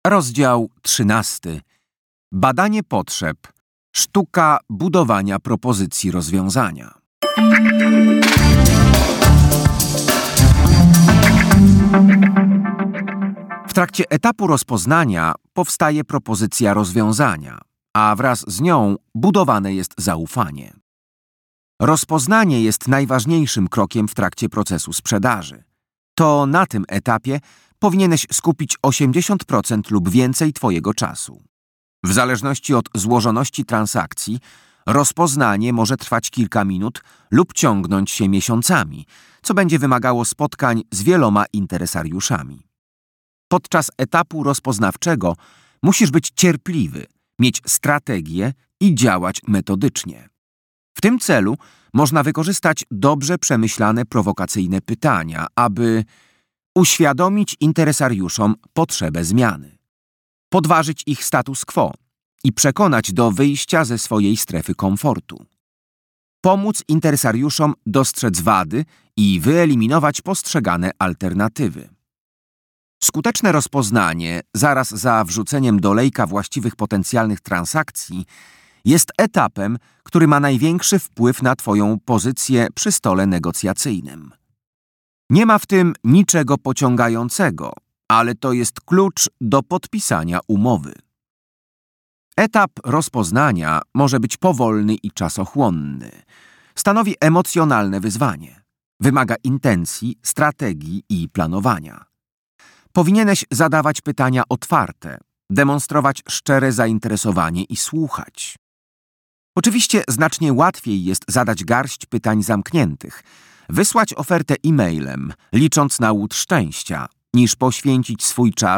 Rozdział 13. Badanie potrzeb. Sztuka budowania propozycji rozwiązania. W trakcie etapu rozpoznania powstaje propozycja rozwiązania, a wraz z nią budowane jest zaufanie. Rozpoznanie jest najważniejszym krokiem w trakcie procesu sprzedaży. To na tym etapie powinieneś skupić 80% lub więcej Twojego czasu. W zależności od złożoności transakcji, rozpoznanie może trwać kilka minut lub ciągnąć się miesiącami, co będzie wymagało spotkań z wieloma interesariuszami. Podczas etapu rozpoznawczego musisz być cierpliwy, mieć strategię i działać metodycznie. W tym celu można wykorzystać dobrze przemyślane prowokacyjne pytania, aby uświadomić interesariuszom potrzebę zmiany, podważyć ich status quo i przekonać do wyjścia ze swojej strefy komfortu. Pomóc interesariuszom dostrzec wady i wyeliminować postrzegane alternatywy. Skuteczne rozpoznanie, zaraz za wrzuceniem do lejka właściwych potencjalnych transakcji, jest etapem, który ma największy wpływ na Twoją pozycję przy stole negocjacyjnym. Nie ma w tym niczego pociągającego, ale to jest klucz do podpisania umowy. Etap rozpoznania może być powolny i czasochłonny. Stanowi emocjonalne wyzwanie. Wymaga intencji, strategii i planowania. Powinieneś zadawać pytania otwarte, demonstrować szczere zainteresowanie i słuchać. Oczywiście znacznie łatwiej jest zadać garść pytań zamkniętych, wysłać ofertę e-mailem, licząc na łód szczęścia, niż poświęcić swój czas